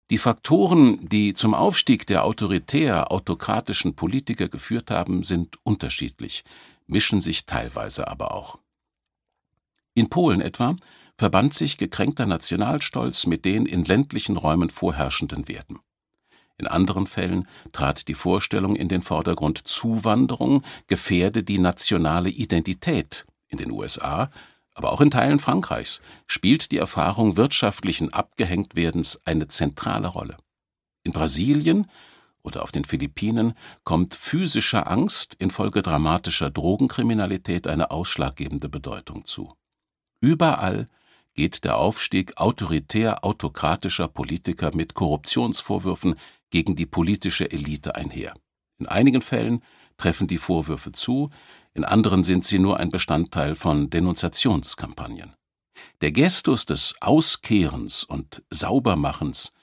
Die Faktoren, die zum Aufstieg der autoritär-autokratischen Politiker geführt haben, sind unterschiedlich, mischen sich teilweise aber auch. In Polen etwa verband sich gekränkter Nationalstolz mit den in ländlichen Räumen vorherrschenden Werten. In anderen Fällen trat die Vorstellung in den Vordergrund, Zuwanderung gefährde die nationale Identität. In den USA, aber auch in Teilen Frankreichs, spielt die Erfahrung wirtschaftlichen Abgehängtwerdens eine zentrale Rolle. In Brasilien oder auf den Philippinen kommt physischer Angst infolge dramatischer Drogenkriminalität eine ausschlaggebende Bedeutung zu. Überall geht der Aufstieg autoritär-autokratischer Politiker mit Korruptionsvorwürfen gegen die politische Elite einher. In einigen Fällen treffen die Vorwürfe zu, in anderen sind sie nur ein Bestandteil von Denunziationskampagnen. Der Gestus des Auskehrens und Saubermachens